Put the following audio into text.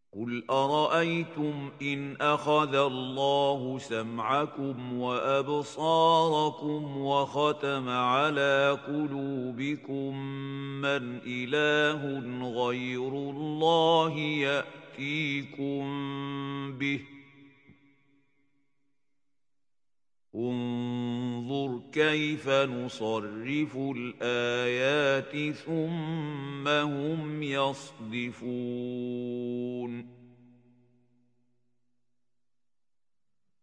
قُلْ أَرَأَيْتُمْ إِنْ أَخَذَ اللَّهُ سَمْعَكُمْ وَأَبْصَارَكُمْ وَخَتَمَ عَلَىٰ قُلُوبِكُم مَّنْ إِلَٰهٌ غَيْرُ اللَّهِ يَأْتِيكُم بِهِ ۗ انظُرْ كَيْفَ نُصَرِّفُ الْآيَاتِ ثُمَّ هُمْ يَصْدِفُونَ